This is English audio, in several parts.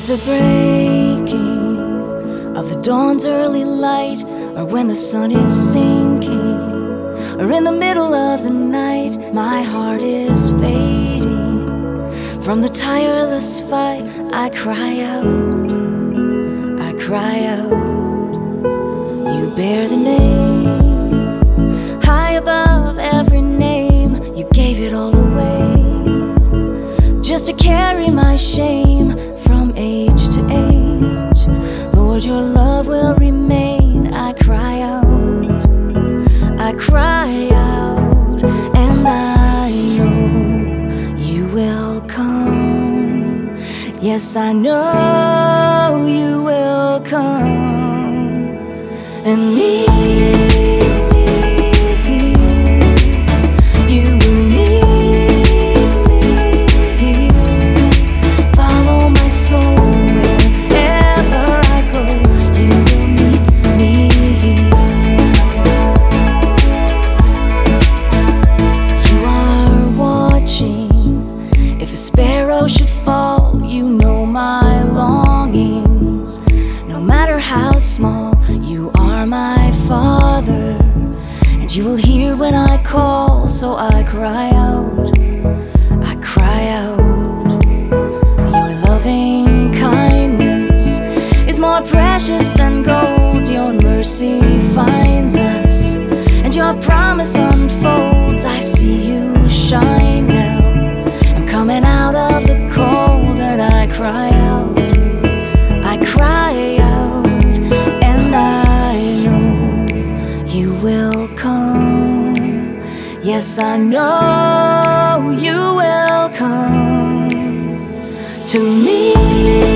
the breaking of the dawn's early light, or when the sun is sinking, or in the middle of the night, my heart is fading. From the tireless fight, I cry out, I cry out. You bear the name, high above every name. You gave it all away, just to carry my shame from age to age. Lord, your love will remain. I cry out, I cry out, and I know you will come. Yes, I know you will come and meet. Should fall, you know my longings. No matter how small, you are my Father, and you will hear when I call. So I cry out, I cry out. Your loving kindness is more precious than gold. Your mercy finds us, and your promise unfolds. I see you shine now, coming out of the cold, and I cry out, I cry out, and I know you will come. Yes, I know you will come to me.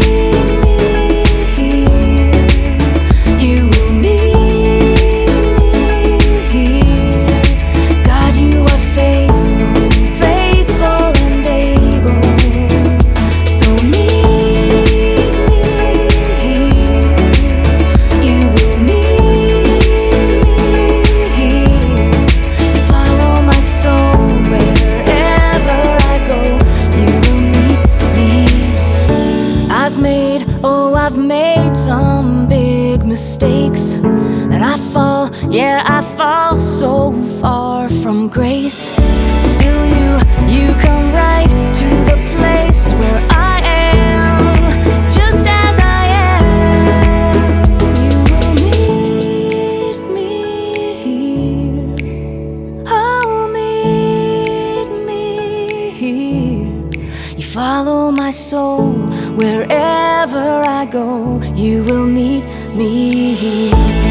I've made some big mistakes, and I fall, yeah, I fall so far from grace. Still you come right to the place where I am, just as I am. You will meet me here, oh, meet me here. You follow my soul wherever I go, you will meet me here.